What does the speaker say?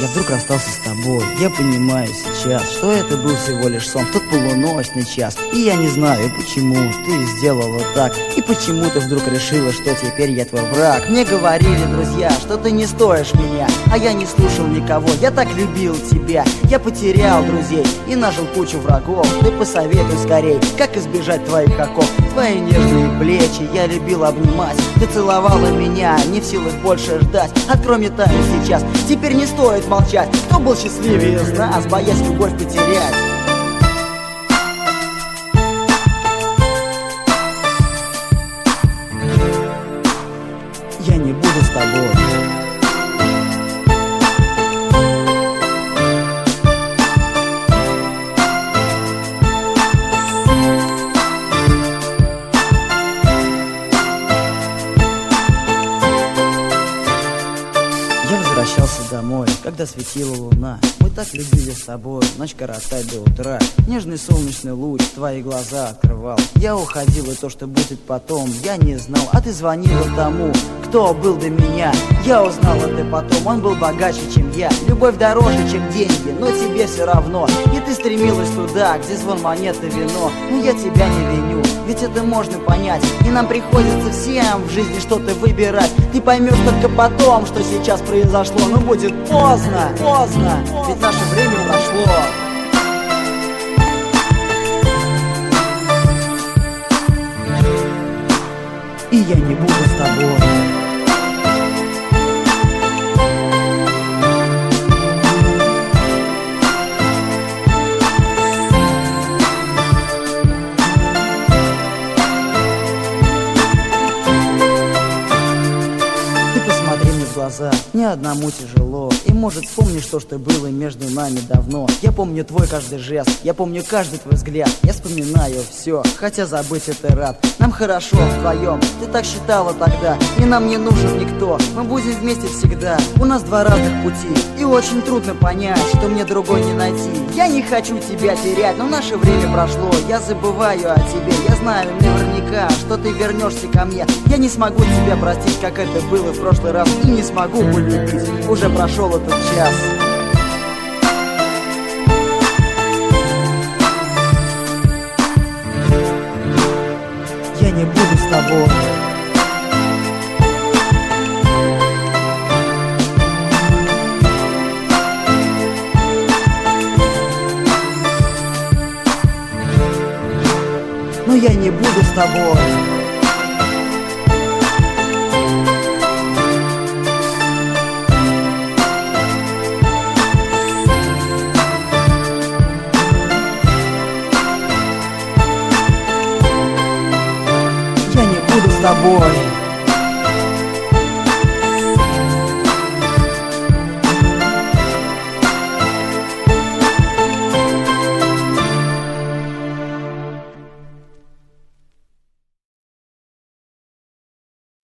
вдруг расстался с тобой. Я понимаю сейчас, что это был всего лишь сон в тот полуночный час. И я не знаю, почему ты сделала так, и почему ты вдруг решила, что теперь я твой враг. Мне говорили друзья, что ты не стоишь меня, а я не слушал никого, я так любил тебя. Я потерял друзей и нажил кучу врагов. Ты посоветуй скорей, как избежать твоих оков. Твои нежные плечи я любил обнимать. Ты целовала меня, не в силах больше ждать. Открой мне тайну сейчас, теперь не стоит молчать. Кто был счастливее из нас, боясь любовь потерять? Я не буду с тобой. Я возвращался домой, когда светила луна. Мы так любили с тобой ночь коротать до утра. Нежный солнечный луч твои глаза открывал. Я уходил, и то, что будет потом, я не знал. А ты звонила тому, кто был до меня. Я узнал это потом, он был богаче, чем я. Любовь дороже, чем деньги, но тебе все равно. И ты стремилась туда, где звон монеты вино. Но я тебя не виню, ведь это можно понять. И нам приходится всем в жизни что-то выбирать. Ты поймешь только потом, что сейчас произошло. Но будет поздно, поздно, ведь наше время прошло. И я не буду с тобой. Глаза. Ни одному тяжело. И может вспомнишь то, что было между нами давно. Я помню твой каждый жест, я помню каждый твой взгляд. Я вспоминаю все, хотя забыть это рад. Нам хорошо вдвоем, ты так считала тогда. И нам не нужен никто, мы будем вместе всегда. У нас два разных пути, и очень трудно понять, что мне другой не найти. Я не хочу тебя терять, но наше время прошло. Я забываю о тебе, я знаю наверняка, что ты вернешься ко мне. Я не смогу тебя простить, как это было в прошлый раз. И не смогу полюбить, уже прошел этот час. Я не буду с тобой. Но я не буду с тобой. Я не буду с тобой.